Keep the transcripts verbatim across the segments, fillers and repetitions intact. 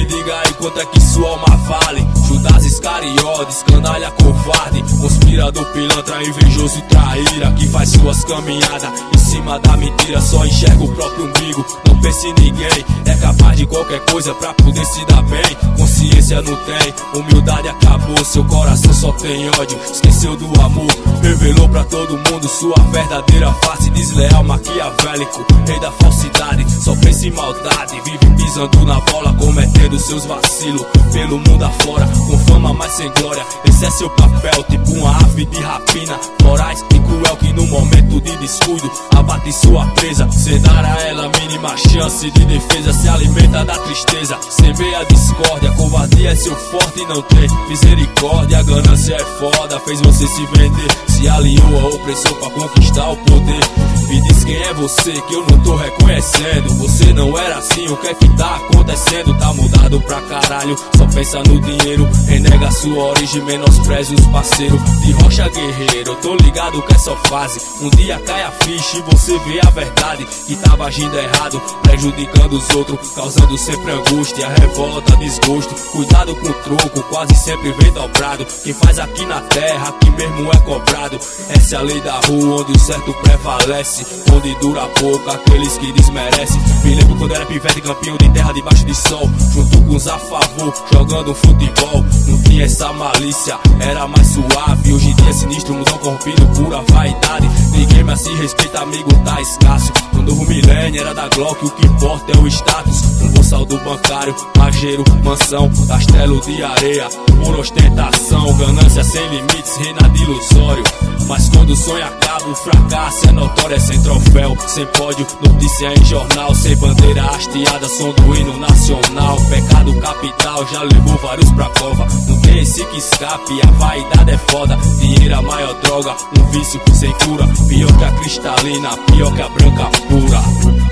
Me diga aí quanto é que sua alma vale. Judas Iscariotes, canalha covarde, conspirador, pilantra, invejoso e traíra, que faz suas caminhadas em cima da mentira. Só enxerga o próprio umbigo, não pensa em ninguém. É capaz de qualquer coisa pra poder se dar bem. Consciência não tem, humildade acabou. Seu coração só tem ódio, esqueceu do amor. Revelou pra todo mundo sua verdadeira face. Desleal, maquiavélico, rei da falsidade. Só pensa em maldade, vive pisando na bola, cometendo seus vacilos pelo mundo afora, com fama mas sem glória. Esse é seu papel, tipo uma ave de rapina, morais e cruel, que no momento de descuido abate sua presa, sem dar a ela a mínima chance de defesa. Se alimenta da tristeza, semeia a discórdia. Covardia é seu forte e não tem misericórdia. A ganância é foda, fez você se vender, se alinhou ao opressor pra conquistar o poder. Me diz quem é você que eu não tô reconhecendo. Você não era assim, o que é que tá acontecendo? Tá mudado pra caralho, só pensa no dinheiro, renega sua origem, menospreza os parceiros. De rocha guerreiro, eu tô ligado que é só fase. Um dia cai a ficha e você vê a verdade, que tava agindo errado, prejudicando os outros, causando sempre angústia, revolta, desgosto. Cuidado com o troco, quase sempre vem dobrado. Quem faz aqui na terra, aqui mesmo é cobrado. Essa é a lei da rua, onde o certo prevalece, onde dura pouco aqueles que desmerecem. Me lembro quando era pivete, campeão de terra debaixo de sol, junto com os a favor, jogando futebol. Não tinha essa malícia, era mais suave. Hoje em dia é sinistro, mudão corrompido, pura vaidade. Ninguém mais se respeita, amigo, tá escasso. No novo milênio era da Glock, o que importa é o status. Um bom saldo bancário, pajeiro, mansão, castelo de areia, por ostentação. Ganância sem limites, reina de ilusório. Mas quando o sonho acaba, o fracasso é notório. É sem troféu, sem pódio, notícia em jornal, sem bandeira hasteada, som do hino nacional. Pecado capital, já levou vários pra cova. Não tem esse que escape, a vaidade é foda. Dinheiro a maior droga, um vício sem cura. Pior que a cristalina, pior que a branca pura.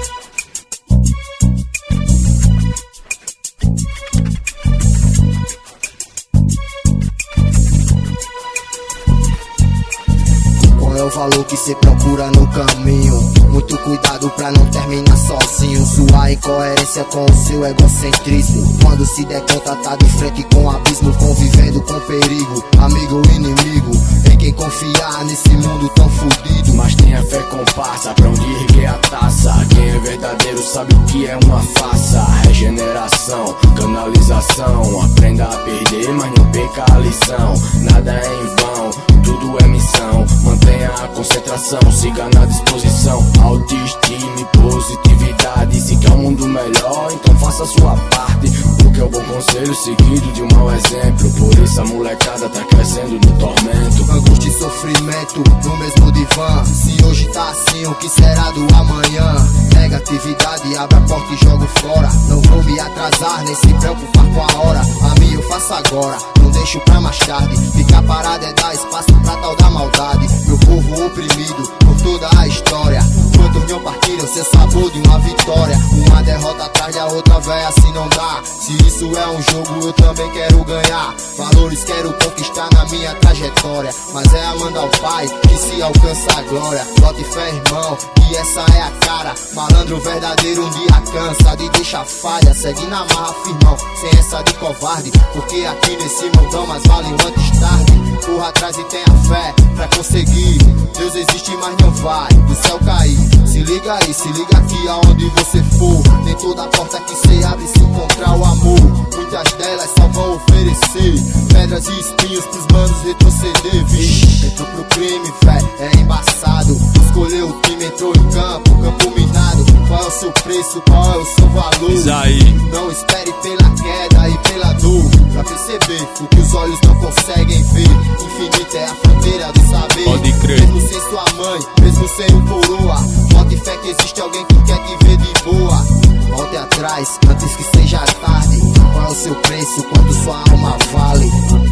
É o valor que cê procura no caminho. Muito cuidado pra não terminar sozinho. Sua incoerência com o seu egocentrismo. Quando se der conta tá de frente com o abismo, convivendo com perigo, amigo ou inimigo. Em quem confiar nesse mundo tão fudido. Mas tenha fé, comparsa, pra onde erguer a taça. Quem é verdadeiro sabe o que é uma farsa. Regeneração, canalização. Aprenda a perder, mas não perca a lição. Nada é em vão, tudo é missão. Mantenha a concentração, siga na disposição. Autoestima e positividade. Se quer um mundo melhor, então faça a sua parte. Porque é o bom conselho seguido de um mau exemplo. Por isso a molecada tá crescendo no tormento. Angústia e sofrimento no mesmo divã. Se hoje tá assim, o que será do amanhã? Negatividade, abre a porta e jogo fora. Não vou me atrasar, nem se preocupar com a hora. A mim eu faço agora, não deixo pra mais tarde. Ficar parado é dar espaço pra tal da maldade. Meu povo oprimido por toda a história. Quantos não partiram sem sabor de uma vitória? Uma derrota atrás da outra, véi, assim não dá. Se isso é um jogo, eu também quero ganhar. Valores quero conquistar na minha trajetória. Mas é amando ao Pai que se alcança a glória. Bote fé, irmão, que essa é a cara. Malandro verdadeiro um dia cansa de deixar falha. Segue na marra, firmão, sem essa de covarde. Porque aqui nesse mundão mais vale um antes tarde. Corra atrás e tenha fé pra conseguir. Deus existe, mas não vai do céu cair. Se liga aí, se liga aqui aonde você for. Nem toda porta que cê abre se encontrar o amor. Muitas delas só vão oferecer pedras e espinhos pros manos retroceder. Vixe, entrou pro crime, fé, é embaçado. Escolheu o time, entrou em campo, campo minado. Qual é o seu preço, qual é o seu valor? Isaí. Não espere pela queda e pela dor pra perceber o que os olhos não conseguem ver. Infinita é a fronteira do saber. Pode crer. Mesmo sem sua mãe, mesmo sem o coroa, bote fé que existe alguém que quer te ver de boa. Volte atrás antes que seja tarde. Qual é o seu preço, quanto sua alma vale?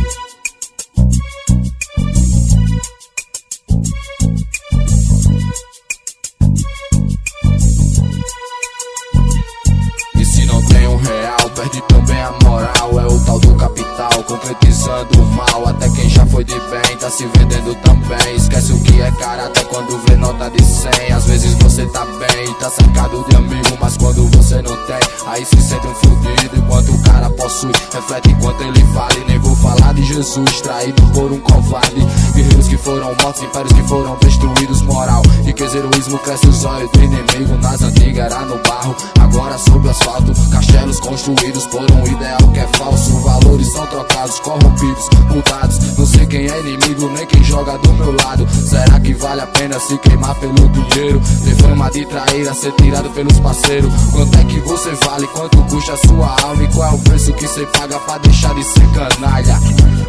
E se não tem um real, perde também a moral. É o tal do capital, concretizando o mal. Até quem já foi de bem, tá se vendendo também. Esquece o que é caráter quando vê nota de cem. Às vezes você tá bem, tá cercado de amigo, mas quando você não tem, aí se sente um fudido. Enquanto o cara possui, reflete enquanto ele fala. E nem vou falar de Jesus, traído por um covarde. Guerreiros que foram mortos, impérios que foram destruídos. Moral, riqueza, heroísmo, cresce os olhos do inimigo. Nas antigas era no barro, agora sob o asfalto. Castelos construídos por um ideal que é falso. Valores são trocados, corrompidos, mudados. Não sei quem é inimigo, nem quem joga do meu lado. Será que vale a pena se queimar pelo dinheiro? Ter fama de traíra, ser tirado pelos parceiros. Quanto é que você vale, quanto custa a sua alma? E qual é o preço que você paga pra deixar de ser canalha?